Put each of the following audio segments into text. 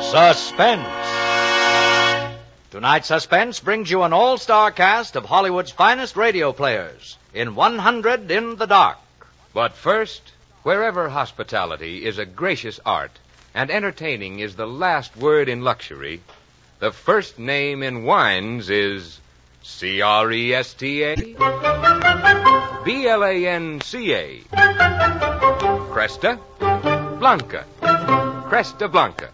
Suspense. Tonight's Suspense brings you an all-star cast of Hollywood's finest radio players in 100 in the Dark. But first, wherever hospitality is a gracious art and entertaining is the last word in luxury, the first name in wines is Cresta, Blanca, Cresta Blanca. Cresta Blanca.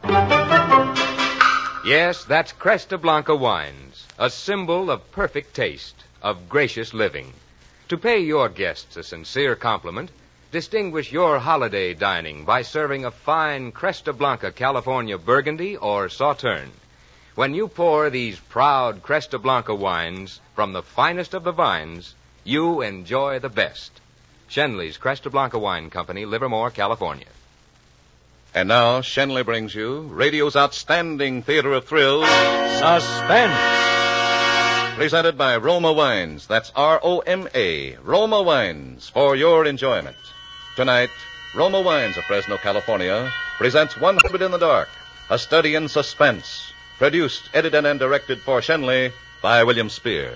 Yes, that's Cresta Blanca wines, a symbol of perfect taste, of gracious living. To pay your guests a sincere compliment, distinguish your holiday dining by serving a fine Cresta Blanca California Burgundy or Sauterne. When you pour these proud Cresta Blanca wines from the finest of the vines, you enjoy the best. Schenley's Cresta Blanca Wine Company, Livermore, California. And now, Schenley brings you radio's outstanding theater of thrills, Suspense. Presented by Roma Wines. That's R-O-M-A, Roma Wines, for your enjoyment. Tonight, Roma Wines of Fresno, California, presents 100 in the Dark, a study in suspense. Produced, edited, and directed for Schenley by William Spear.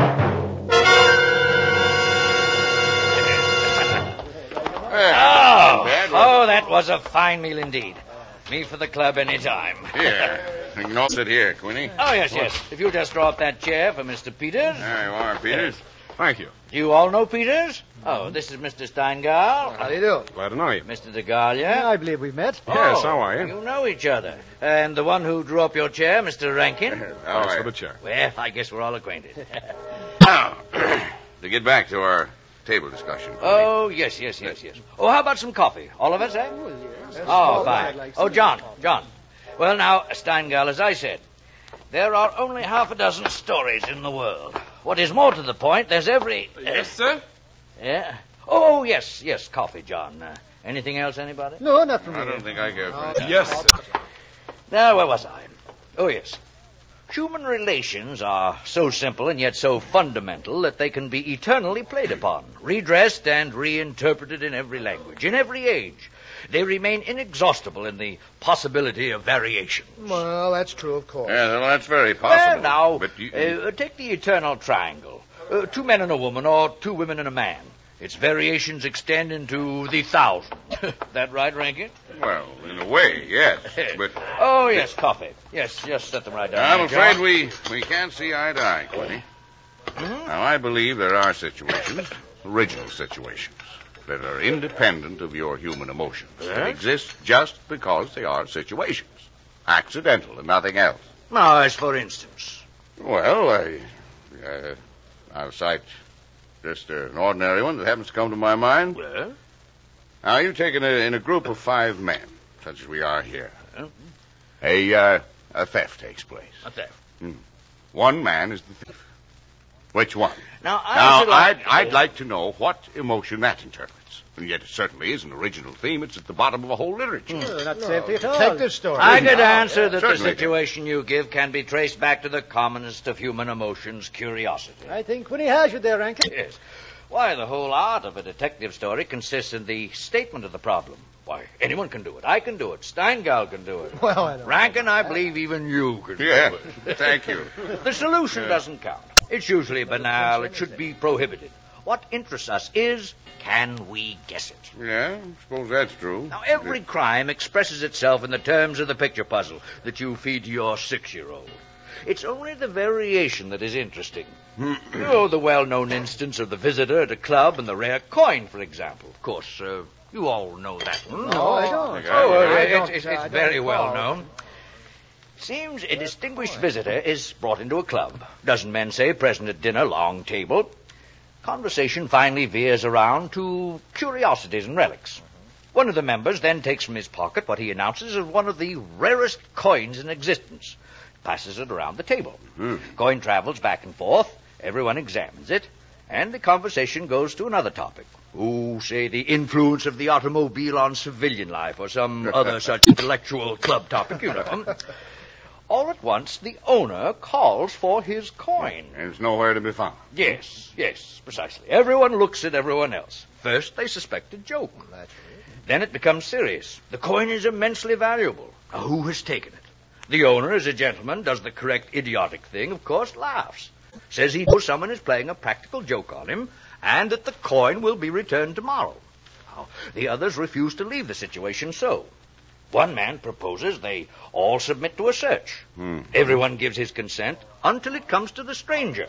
Oh, that was a fine meal indeed. Me for the club any time. Here. You can all sit here, Queenie. Oh, yes. If you'll just draw up that chair for Mr. Peters. There you are, Peters. Thank you. You all know Peters? Oh, this is Mr. Steingall. How do you do? Glad to know you. Mr. DeGalia. I believe we've met. Yes, how are you? You know each other. And the one who drew up your chair, Mr. Rankin. Thanks for the chair. Well, I guess we're all acquainted. Now, to get back to our table discussion. Oh, yes. Oh, how about some coffee? All of us, eh? Oh, fine. Oh, John. Well, now, Steingall, as I said, there are only half a dozen stories in the world. What is more to the point, there's every... Yes, sir? Yeah? Oh, yes, coffee, John. Anything else, anybody? No, not from me. I don't think I care for it. Yes, sir. Now, where was I? Oh, yes. Human relations are so simple and yet so fundamental that they can be eternally played upon, redressed and reinterpreted in every language, in every age. They remain inexhaustible in the possibility of variations. Well, that's true, of course. Yeah, well, that's very possible. Well, now, But you... take the eternal triangle. 2 men and a woman, or 2 women and a man. Its variations extend into the thousand. That right, Rankin? Well, in a way, yes. But Oh, yes, coffee. Yes, just set them right down. I'm there, afraid John. we can't see eye to eye, Queenie. Now, I believe there are situations, original situations, that are independent of your human emotions. That exist just because they are situations. Accidental and nothing else. Now, as for instance. Well, I'll cite just an ordinary one that happens to come to my mind. Well? Now, you take in a group of 5 men, such as we are here. A theft takes place. A theft. One man is the thief. Which one? Now, I'd like to know what emotion that interprets. And yet it certainly is an original theme. It's at the bottom of a whole literature. Not safety at all. Detective story. I could answer that the Certainly. situation you give can be traced back to the commonest of human emotions, curiosity. I think Winnie has you there, Rankin. Yes. Why, the whole art of a detective story consists in the statement of the problem. Why, anyone can do it. I can do it. Steingall can do it. Well, I don't Rankin, I believe even you can do Yeah, it. thank you. The solution doesn't count. It's usually banal. It should be prohibited. What interests us is, can we guess it? Yeah, I suppose that's true. Now, every crime expresses itself in the terms of the picture puzzle that you feed to your 6-year-old. It's only the variation that is interesting. The well-known instance of the visitor at a club and the rare coin, for example. Of course, you all know that one. No, I don't. It's very well known. Seems a distinguished visitor is brought into a club. Dozen men, say, present at dinner, long table. Conversation finally veers around to curiosities and relics. One of the members then takes from his pocket what he announces as one of the rarest coins in existence. Passes it around the table. Coin travels back and forth. Everyone examines it. And the conversation goes to another topic. Say, the influence of the automobile on civilian life, or some other such intellectual club topic, you know. All at once, the owner calls for his coin. And it's nowhere to be found. Yes, precisely. Everyone looks at everyone else. First, they suspect a joke. Then it becomes serious. The coin is immensely valuable. Now, who has taken it? The owner, as a gentleman, does the correct idiotic thing, of course, laughs. Says he knows someone is playing a practical joke on him, and that the coin will be returned tomorrow. Now, the others refuse to leave the situation so. One man proposes they all submit to a search. Everyone gives his consent until it comes to the stranger.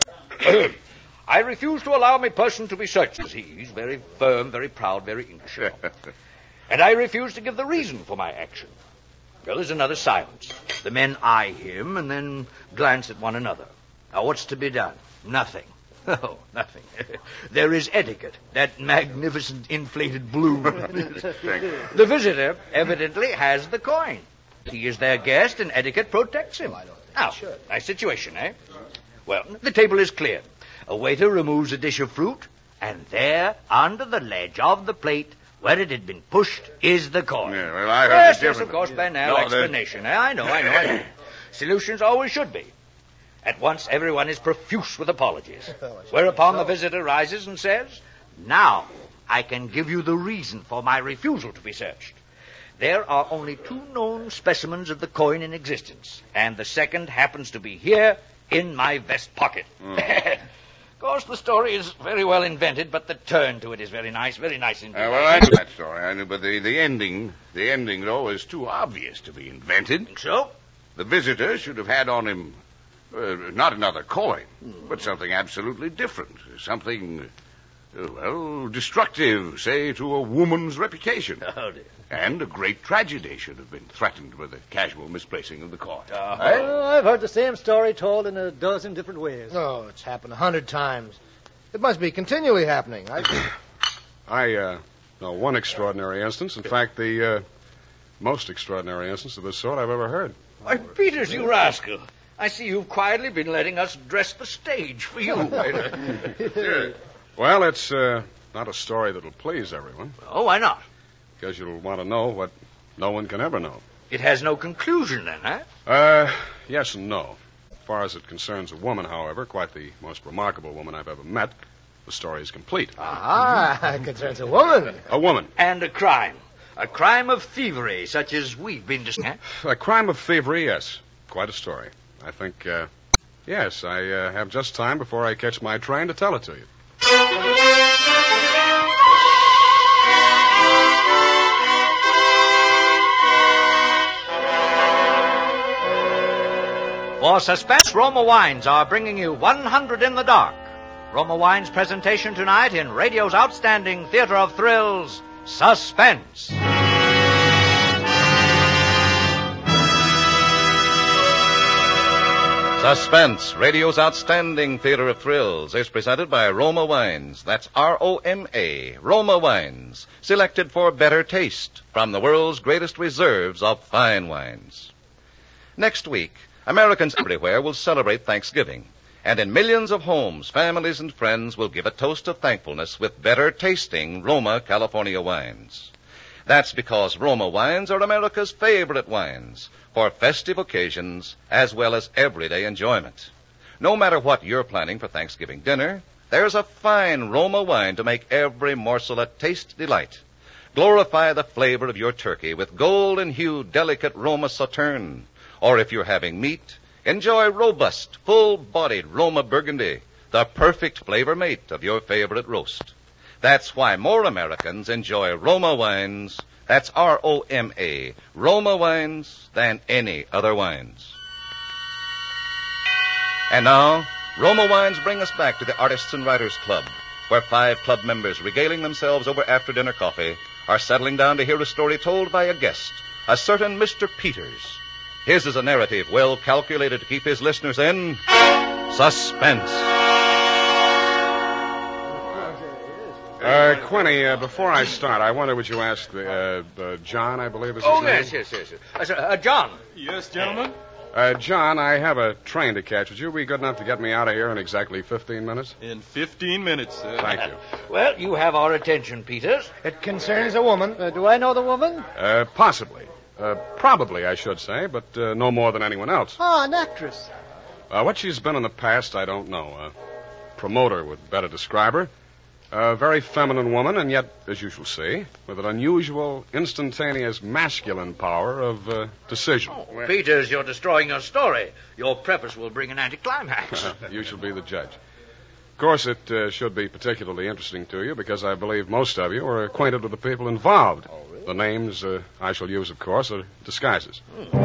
I refuse to allow my person to be searched, says he. He's very firm, very proud, very English. And I refuse to give the reason for my action. Well, there's another silence. The men eye him and then glance at one another. Now, what's to be done? Nothing. Oh, nothing. There is etiquette, that magnificent inflated balloon. The visitor evidently has the coin. He is their guest, and etiquette protects him. Now, nice situation, eh? Well, the table is cleared. A waiter removes a dish of fruit, and there, under the ledge of the plate, where it had been pushed, is the coin. Yeah, well, I heard yes, of course, banal explanation. I know. Solutions always should be. At once, everyone is profuse with apologies. Whereupon the visitor rises and says, now, I can give you the reason for my refusal to be searched. There are only 2 known specimens of the coin in existence, and the second happens to be here in my vest pocket. Of course, the story is very well invented, but the turn to it is very nice indeed. Well, I knew that story. I knew, but the ending, though, is too obvious to be invented. Think so? The visitor should have had on him not another coin, but something absolutely different. Something, destructive, say, to a woman's reputation. Oh, dear. And a great tragedy should have been threatened with the casual misplacing of the coin. I've heard the same story told in a dozen different ways. Oh, it's happened 100 times. It must be continually happening. I know one extraordinary instance. In fact, the most extraordinary instance of this sort I've ever heard. Why, Peters, you rascal. I see you've quietly been letting us dress the stage for you. Well, it's not a story that'll please everyone. Oh, why not? Because you'll want to know what no one can ever know. It has no conclusion, then, huh? Yes and no. As far as it concerns a woman, however, quite the most remarkable woman I've ever met, the story is complete. It concerns a woman. A woman. And a crime. A crime of thievery, such as we've been discussing. A crime of thievery, yes. Quite a story. I think, yes, I have just time before I catch my train to tell it to you. For suspense, Roma Wines are bringing you 100 in the Dark. Roma Wines' presentation tonight in radio's outstanding theater of thrills, Suspense. Suspense, radio's outstanding theater of thrills, is presented by Roma Wines. That's R-O-M-A, Roma Wines, selected for better taste from the world's greatest reserves of fine wines. Next week, Americans everywhere will celebrate Thanksgiving, and in millions of homes, families and friends will give a toast of thankfulness with better tasting Roma California wines. That's because Roma wines are America's favorite wines for festive occasions as well as everyday enjoyment. No matter what you're planning for Thanksgiving dinner, there's a fine Roma wine to make every morsel a taste delight. Glorify the flavor of your turkey with golden-hued, delicate Roma Sauterne. Or if you're having meat, enjoy robust, full-bodied Roma Burgundy, the perfect flavor mate of your favorite roast. That's why more Americans enjoy Roma wines, that's R-O-M-A, Roma wines, than any other wines. And now, Roma wines bring us back to the Artists and Writers Club, where 5 club members regaling themselves over after-dinner coffee are settling down to hear a story told by a guest, a certain Mr. Peters. His is a narrative well calculated to keep his listeners in suspense. Quinny, before I start, I wonder would you ask John, I believe is his name? Yes. John. Yes, gentlemen? John, I have a train to catch. Would you be good enough to get me out of here in exactly 15 minutes? In 15 minutes, sir. Thank you. Well, you have our attention, Peters. It concerns a woman. Do I know the woman? Possibly. Probably, I should say, but no more than anyone else. An actress. What she's been in the past, I don't know. A promoter would better describe her. A very feminine woman, and yet, as you shall see, with an unusual, instantaneous masculine power of decision. Oh, Peters, you're destroying your story. Your preface will bring an anticlimax. You shall be the judge. Of course, it should be particularly interesting to you because I believe most of you are acquainted with the people involved. Oh, really? The names I shall use, of course, are disguises.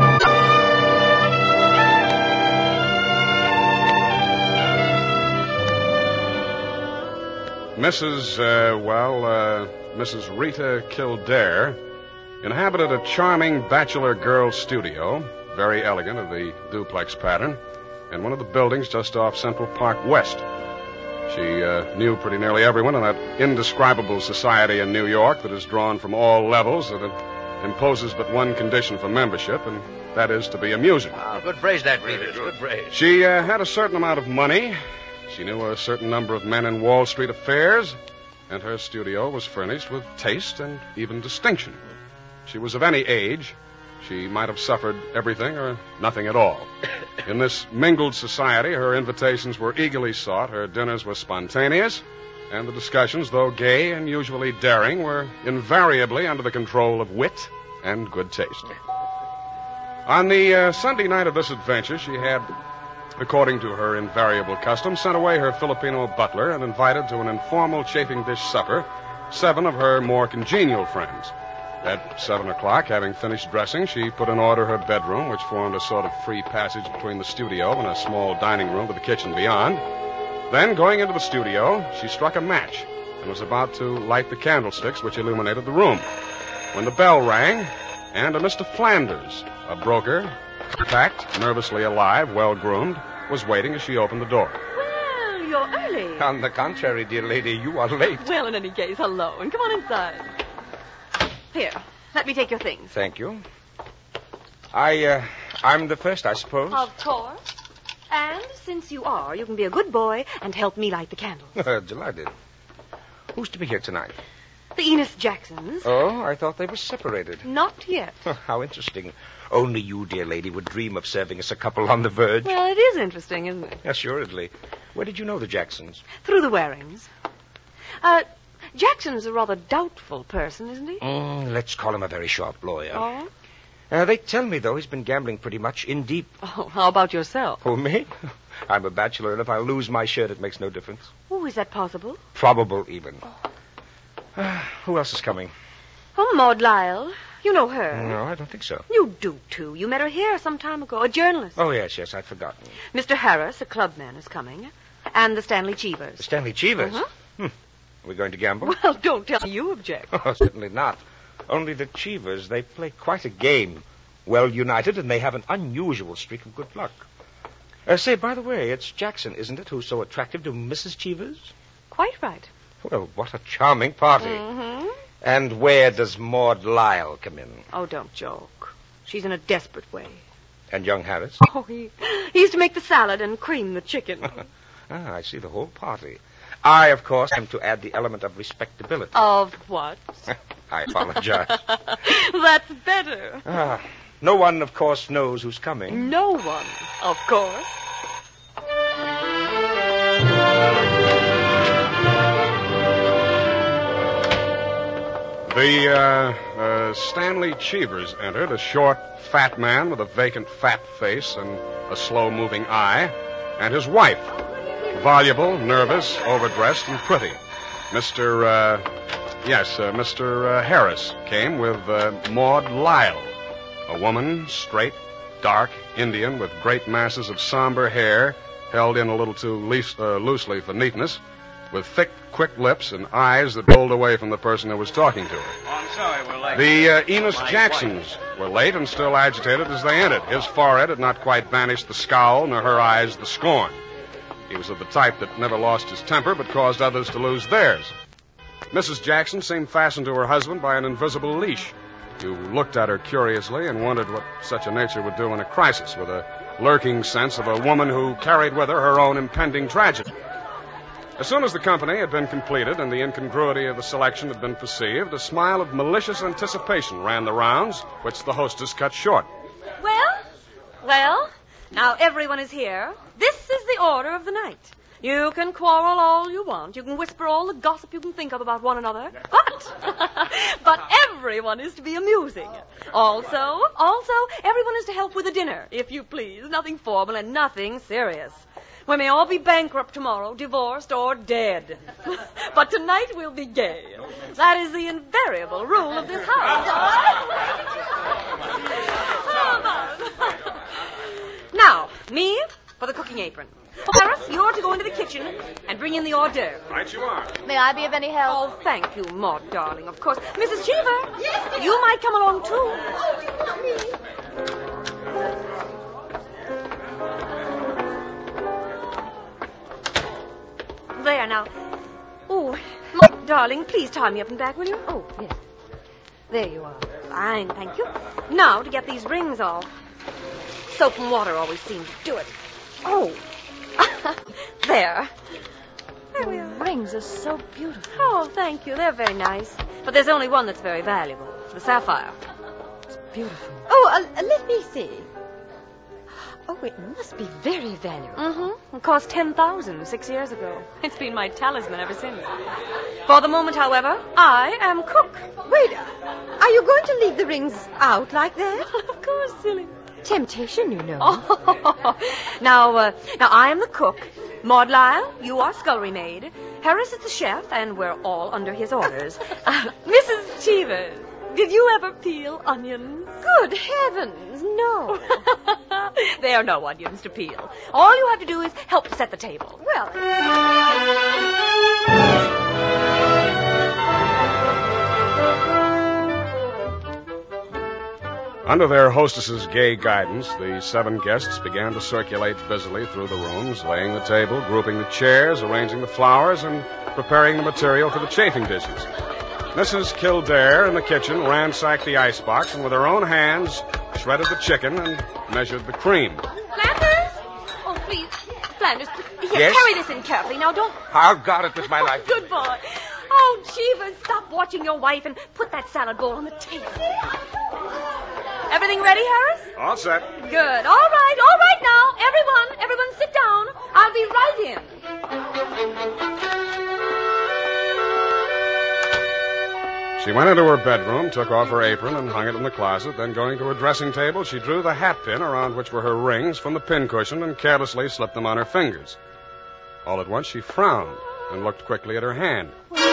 Mrs. Rita Kildare inhabited a charming bachelor girl studio, very elegant of the duplex pattern, in one of the buildings just off Central Park West. She knew pretty nearly everyone in that indescribable society in New York that is drawn from all levels, that imposes but one condition for membership, and that is to be amusing. Oh, good phrase that, Peters. Good phrase. She had a certain amount of money. She knew a certain number of men in Wall Street affairs, and her studio was furnished with taste and even distinction. She was of any age. She might have suffered everything or nothing at all. In this mingled society, her invitations were eagerly sought, her dinners were spontaneous, and the discussions, though gay and usually daring, were invariably under the control of wit and good taste. On the Sunday night of this adventure, she had, according to her invariable custom, sent away her Filipino butler and invited to an informal chafing dish supper 7 of her more congenial friends. At 7 o'clock, having finished dressing, she put in order her bedroom, which formed a sort of free passage between the studio and a small dining room with a kitchen beyond. Then, going into the studio, she struck a match and was about to light the candlesticks which illuminated the room, when the bell rang, and a Mr. Flanders, a broker, packed, nervously alive, well-groomed, was waiting as she opened the door. Well, you're early. On the contrary, dear lady, you are late. Well, in any case, hello, and come on inside. Here, let me take your things. Thank you. I'm the first, I suppose. Of course. And since you are, you can be a good boy and help me light the candles. Delighted. Who's to be here tonight? The Enos Jacksons. Oh, I thought they were separated. Not yet. How interesting. Only you, dear lady, would dream of serving us a couple on the verge. Well, it is interesting, isn't it? Assuredly. Where did you know the Jacksons? Through the Warings. Jackson's a rather doubtful person, isn't he? Let's call him a very sharp lawyer. Oh? They tell me, though, he's been gambling pretty much in deep. Oh, how about yourself? Oh, me? I'm a bachelor, and if I lose my shirt, it makes no difference. Oh, is that possible? Probable, even. Who else is coming? Oh, Maud Lyle. You know her. No, I don't think so. You do, too. You met her here some time ago. A journalist. Oh, yes, I'd forgotten. Mr. Harris, a clubman, is coming. And the Stanley Cheevers. The Stanley Cheevers? Uh-huh. Are we going to gamble? Well, don't tell me you object. Oh, certainly not. Only the Cheevers, they play quite a game. Well united, and they have an unusual streak of good luck. Say, by the way, it's Jackson, isn't it, who's so attractive to Mrs. Cheevers? Quite right. Well, what a charming party. Mm-hmm. And where does Maud Lyle come in? Oh, don't joke. She's in a desperate way. And young Harris? Oh, he used to make the salad and cream the chicken. I see the whole party. I, of course, am to add the element of respectability. Of what? I apologize. That's better. No one, of course, knows who's coming. No one, of course. The Stanley Cheevers entered, a short, fat man with a vacant, fat face and a slow-moving eye, and his wife, voluble, nervous, overdressed, and pretty. Mr. Harris came with Maud Lyle, a woman, straight, dark, Indian, with great masses of somber hair held in a little too loosely for neatness, with thick, quick lips and eyes that rolled away from the person who was talking to her. Oh, I'm sorry, we're late. The Enos Jacksons were late and still agitated as they entered. His forehead had not quite banished the scowl, nor her eyes the scorn. He was of the type that never lost his temper but caused others to lose theirs. Mrs. Jackson seemed fastened to her husband by an invisible leash. You looked at her curiously and wondered what such a nature would do in a crisis, with a lurking sense of a woman who carried with her own impending tragedy. As soon as the company had been completed and the incongruity of the selection had been perceived, a smile of malicious anticipation ran the rounds, which the hostess cut short. Well, now everyone is here. This is the order of the night. You can quarrel all you want. You can whisper all the gossip you can think of about one another. But everyone is to be amusing. Also, everyone is to help with the dinner, if you please. Nothing formal and nothing serious. We may all be bankrupt tomorrow, divorced, or dead. But tonight we'll be gay. That is the invariable rule of this house. Now, me for the cooking apron. Harris, you're to go into the kitchen and bring in the hors d'oeuvre. Right you are. May I be of any help? Oh, thank you, Maud, darling, of course. Mrs. Cheever, yes, you might come along, too. There, now. Oh, Maud, darling, please tie me up and back, will you? Oh, yes. There you are. Fine, thank you. Now, to get these rings off. Soap and water always seem to do it. Oh. There. There we are. Rings are so beautiful. Oh, thank you. They're very nice. But there's only one that's very valuable. The sapphire. It's beautiful. Oh, let me see. Oh, it must be very valuable. Mm-hmm. It cost $10,000 6 years ago. It's been my talisman ever since. For the moment, however, I am cook. Wait, are you going to leave the rings out like that? Of course, silly. Temptation, you know. Oh. Now I am the cook. Maud Lyle, you are scullery maid. Harris is the chef, and we're all under his orders. Mrs. Cheever, did you ever peel onions? Good heavens, no. There are no onions to peel. All you have to do is help to set the table. Well... Under their hostess's gay guidance, the 7 guests began to circulate busily through the rooms, laying the table, grouping the chairs, arranging the flowers, and preparing the material for the chafing dishes. Mrs. Kildare in the kitchen ransacked the icebox and with her own hands shredded the chicken and measured the cream. Flanders? Oh, please. Flanders, here, Yes? carry this in carefully. Now, don't... I'll guard it with my life. Good boy. Oh, Cheever, stop watching your wife and put that salad bowl on the table. Everything ready, Harris? All set. Good. All right now. Everyone sit down. I'll be right in. She went into her bedroom, took off her apron, and hung it in the closet. Then, going to her dressing table, she drew the hat pin around which were her rings from the pincushion and carelessly slipped them on her fingers. All at once, she frowned and looked quickly at her hand.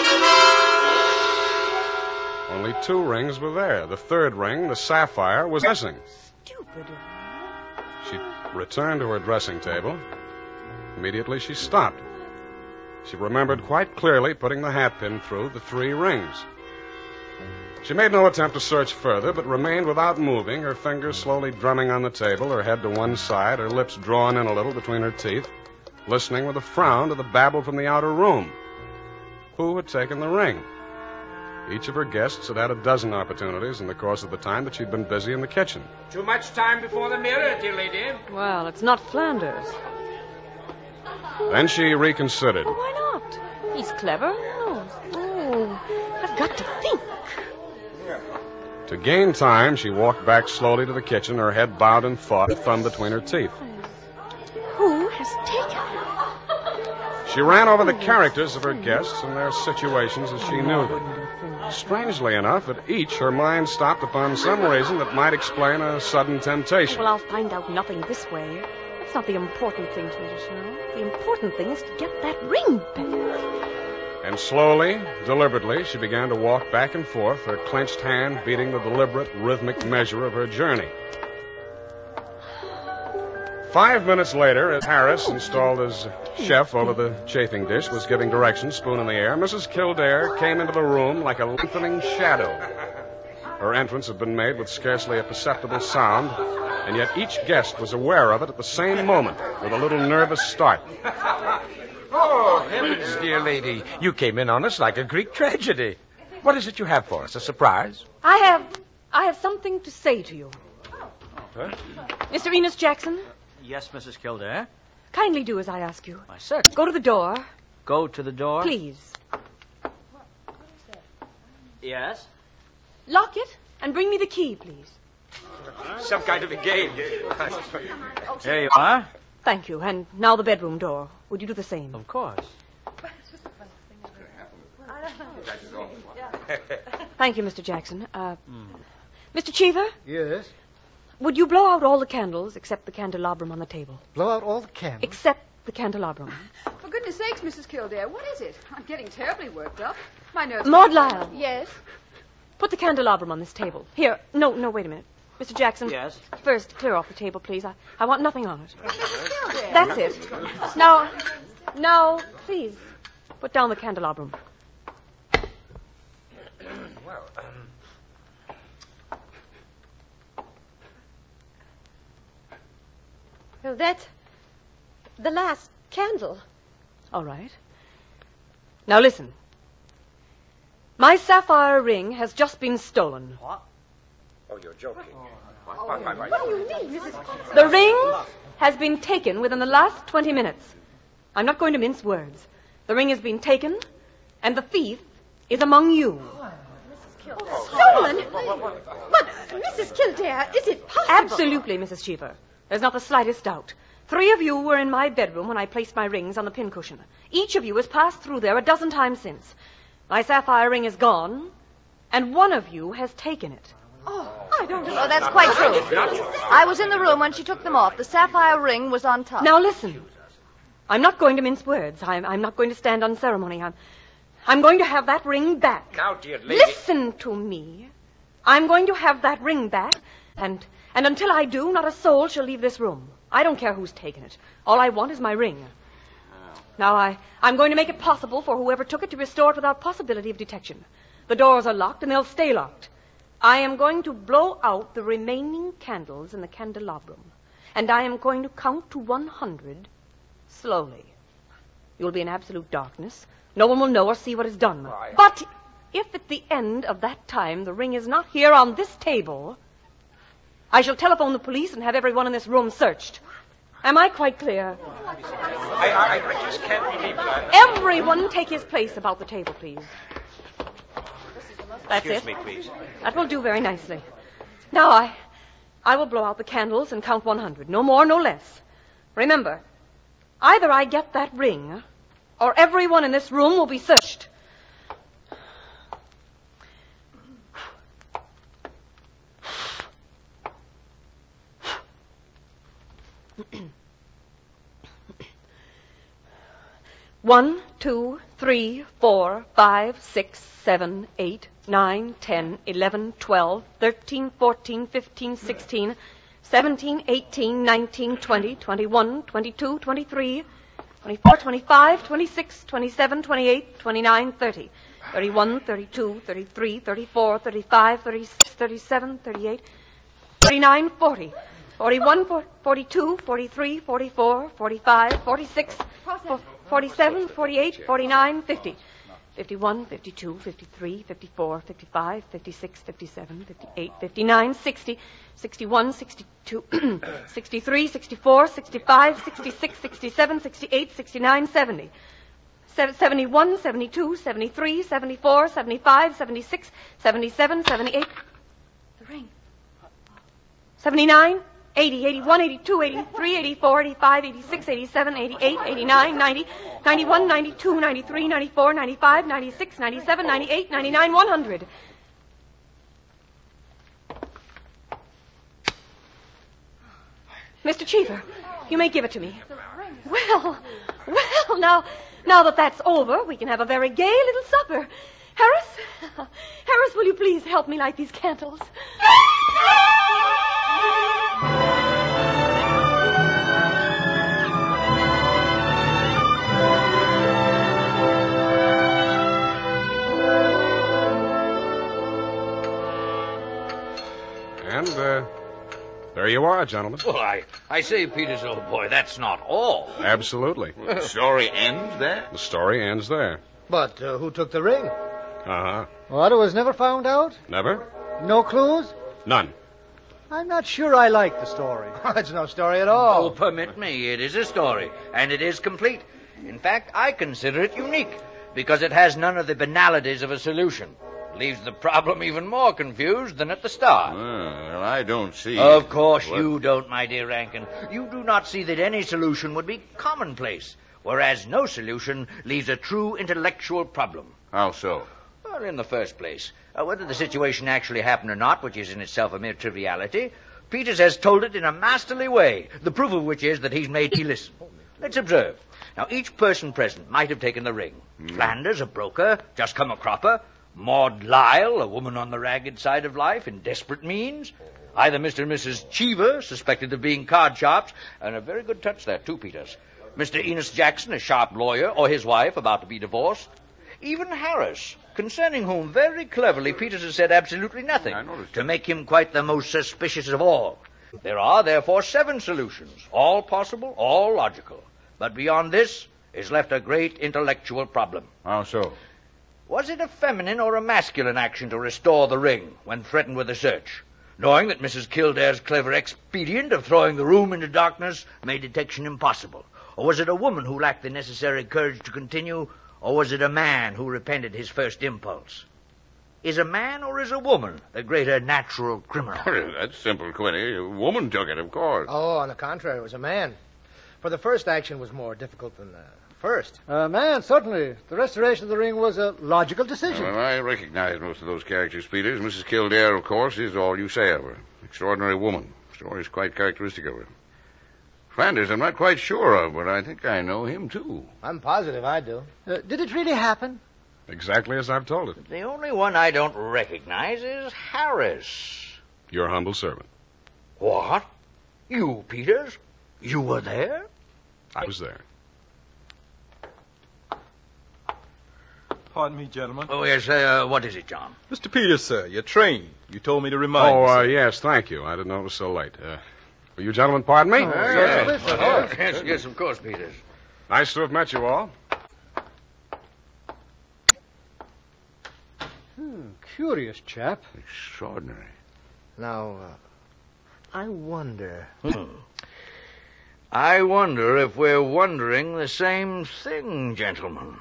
Only 2 rings were there. The 3rd ring, the sapphire, was missing. Stupid. She returned to her dressing table. Immediately, she stopped. She remembered quite clearly putting the hat pin through the 3 rings. She made no attempt to search further, but remained without moving, her fingers slowly drumming on the table, her head to one side, her lips drawn in a little between her teeth, listening with a frown to the babble from the outer room. Who had taken the ring? Each of her guests had had a dozen opportunities in the course of the time that she'd been busy in the kitchen. Too much time before the mirror, dear lady. Well, it's not Flanders. Then she reconsidered. Well, why not? He's clever. Oh, I've got to think. To gain time, she walked back slowly to the kitchen, her head bowed in thought, a thumb between her teeth. Who has taken it? She ran over the characters of her guests and their situations as she knew them. Strangely enough, at each her mind stopped upon some reason that might explain a sudden temptation. Well, I'll find out nothing this way. That's not the important thing to me just now. The important thing is to get that ring back. And slowly, deliberately, she began to walk back and forth, her clenched hand beating the deliberate, rhythmic measure of her journey. 5 minutes later, as Harris, installed as chef over the chafing dish, was giving directions, spoon in the air, Mrs. Kildare came into the room like a lengthening shadow. Her entrance had been made with scarcely a perceptible sound, and yet each guest was aware of it at the same moment, with a little nervous start. Oh, heavens, dear lady. You came in on us like a Greek tragedy. What is it you have for us? A surprise? I have something to say to you. Huh? Mr. Enos Jackson, Yes, Mrs. Kildare. kindly do as I ask you. Why, sir. Go to the door. Go to the door. Please. Yes? Lock it and bring me the key, please. Some kind of a game. Here you are. Thank you. And now the bedroom door. Would you do the same? Of course. Thank you, Mr. Jackson. Mr. Cheever? Yes? Would you blow out all the candles except the candelabrum on the table? Blow out all the candles? Except the candelabrum. For goodness sakes, Mrs. Kildare, what is it? I'm getting terribly worked up. My nerves... Maud Lyle. Yes? Put the candelabrum on this table. Here. No, wait a minute. Mr. Jackson. Yes? First, clear off the table, please. I want nothing on it. Mrs. Kildare. That's it. Now, please, put down the candelabrum. Well, that's the last candle. All right. Now listen. My sapphire ring has just been stolen. What? Oh, you're joking. What do you mean, Mrs. The ring has been taken within the last 20 minutes. I'm not going to mince words. The ring has been taken, and the thief is among you. Stolen? But, Mrs. Kildare, is it possible? Absolutely, Mrs. Cheever. There's not the slightest doubt. 3 of you were in my bedroom when I placed my rings on the pincushion. Each of you has passed through there a dozen times since. My sapphire ring is gone, and one of you has taken it. Oh, I don't know. Oh, that's quite true. I was in the room when she took them off. The sapphire ring was on top. Now listen. I'm not going to mince words. I'm not going to stand on ceremony. I'm going to have that ring back. Now, dear lady... Listen to me. I'm going to have that ring back, and until I do, not a soul shall leave this room. I don't care who's taken it. All I want is my ring. Now, I'm going to make it possible for whoever took it to restore it without possibility of detection. The doors are locked, and they'll stay locked. I am going to blow out the remaining candles in the candelabrum, and I am going to count to 100 slowly. You'll be in absolute darkness. No one will know or see what is done. But if at the end of that time the ring is not here on this table, I shall telephone the police and have everyone in this room searched. Am I quite clear? I just can't believe that. Everyone take his place about the table, please. That's Excuse it. me, please. That will do very nicely. Now, I will blow out the candles and count 100. No more, no less. Remember, either I get that ring, or everyone in this room will be searched. One, 2, 3, 4, 5, 6, 7, 8, 9, 10, 11, 12, 13, 14, 15, 16, 17, 18, 19, 20, 21, 22, 23, 24, 25, 26, 27, 28, 29, 30, 31, 32, 33, 34, 35, 36, 37, 38, 39, 40, 41, 42, 43, 44, 45, 46, 47, 48, 49, 50. 51, 52, 53, 54, 55, 56, 57, 58, 59, 60, 61, 62, 63, 64, 65, 66, 67, 68, 69, 70. 71, 72, 73, 74, 75, 76, 77, 78. The ring. 79, 80, 81, 82, 83, 84, 85, 86, 87, 88, 89, 90, 91, 92, 93, 94, 95, 96, 97, 98, 99, 100. Mr. Cheever, you may give it to me. Well, now that that's over, we can have a very gay little supper. Harris, will you please help me light these candles? And, there you are, gentlemen. Well, I say, Peters, old boy, that's not all. Absolutely. The story ends there? The story ends there. But who took the ring? Uh-huh. What, it was never found out? Never? No clues? None. I'm not sure I like the story. It's no story at all. Oh, permit me. It is a story, and it is complete. In fact, I consider it unique, because it has none of the banalities of a solution. Leaves the problem even more confused than at the start. Well, I don't see... Of course you don't, my dear Rankin. You do not see that any solution would be commonplace, whereas no solution leaves a true intellectual problem. How so? Well, in the first place, whether the situation actually happened or not, which is in itself a mere triviality, Peters has told it in a masterly way, the proof of which is that he's made me listen. Let's observe. Now, each person present might have taken the ring. Flanders, a broker, just come a cropper. Maud Lyle, a woman on the ragged side of life, in desperate means. Either Mr. and Mrs. Cheever, suspected of being card sharps, and a very good touch there, too, Peters. Mr. Enos Jackson, a sharp lawyer, or his wife, about to be divorced. Even Harris, concerning whom very cleverly Peters has said absolutely nothing, to make him quite the most suspicious of all. There are, therefore, 7 solutions, all possible, all logical. But beyond this is left a great intellectual problem. How so? Was it a feminine or a masculine action to restore the ring when threatened with a search, knowing that Mrs. Kildare's clever expedient of throwing the room into darkness made detection impossible? Or was it a woman who lacked the necessary courage to continue, or was it a man who repented his first impulse? Is a man or is a woman the greater natural criminal? That's simple, Quinny. A woman took it, of course. Oh, on the contrary, it was a man. For the first action was more difficult than the first. Man, certainly. The restoration of the ring was a logical decision. Well, I recognize most of those characters, Peters. Mrs. Kildare, of course, is all you say of her. Extraordinary woman. Story is quite characteristic of her. Flanders, I'm not quite sure of, but I think I know him, too. I'm positive I do. Did it really happen? Exactly as I've told it. The only one I don't recognize is Harris. Your humble servant. What? You, Peters? You were there? I was there. Pardon me, gentlemen. Oh, yes, what is it, John? Mr. Peters, sir, your train. You told me to remind you. sir. Yes, thank you. I didn't know it was so late. Will you gentlemen pardon me? Yes, of course, Peters. Nice to have met you all. Curious chap. Extraordinary. Now, I wonder... I wonder if we're wondering the same thing, gentlemen.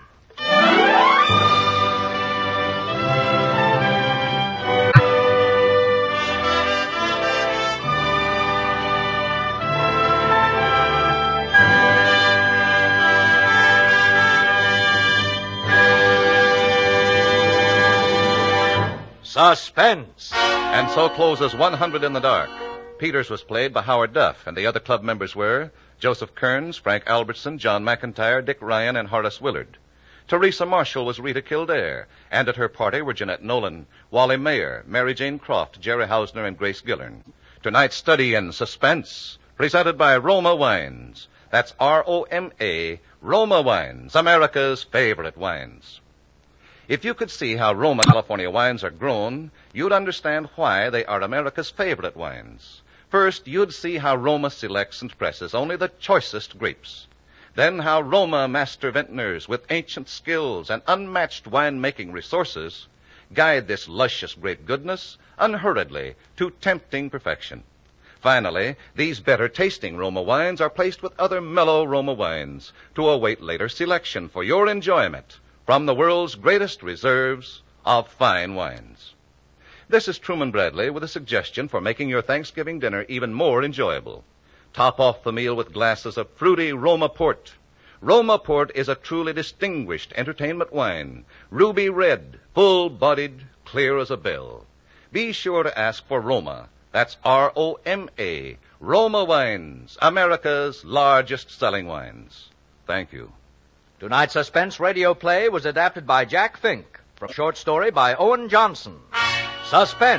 Suspense. And so closes 100 in the Dark. Peters was played by Howard Duff, and the other club members were Joseph Kearns, Frank Albertson, John McIntyre, Dick Ryan, and Horace Willard. Teresa Marshall was Rita Kildare, and at her party were Jeanette Nolan, Wally Mayer, Mary Jane Croft, Jerry Hausner, and Grace Gillern. Tonight's study in suspense, presented by Roma Wines. That's R-O-M-A, Roma Wines, America's favorite wines. If you could see how Roma, California wines are grown, you'd understand why they are America's favorite wines. First, you'd see how Roma selects and presses only the choicest grapes. Then how Roma master vintners with ancient skills and unmatched wine-making resources guide this luscious grape goodness unhurriedly to tempting perfection. Finally, these better-tasting Roma wines are placed with other mellow Roma wines to await later selection for your enjoyment from the world's greatest reserves of fine wines. This is Truman Bradley with a suggestion for making your Thanksgiving dinner even more enjoyable. Top off the meal with glasses of fruity Roma Port. Roma Port is a truly distinguished entertainment wine, ruby red, full-bodied, clear as a bell. Be sure to ask for Roma. That's R-O-M-A, Roma Wines, America's largest selling wines. Thank you. Tonight's suspense radio play was adapted by Jack Fink from a short story by Owen Johnson. Suspense.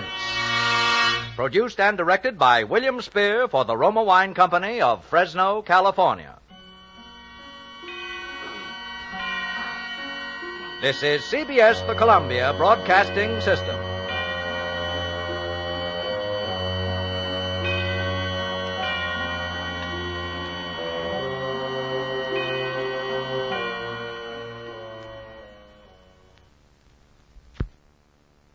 Produced and directed by William Spear for the Roma Wine Company of Fresno, California. This is CBS, the Columbia Broadcasting System.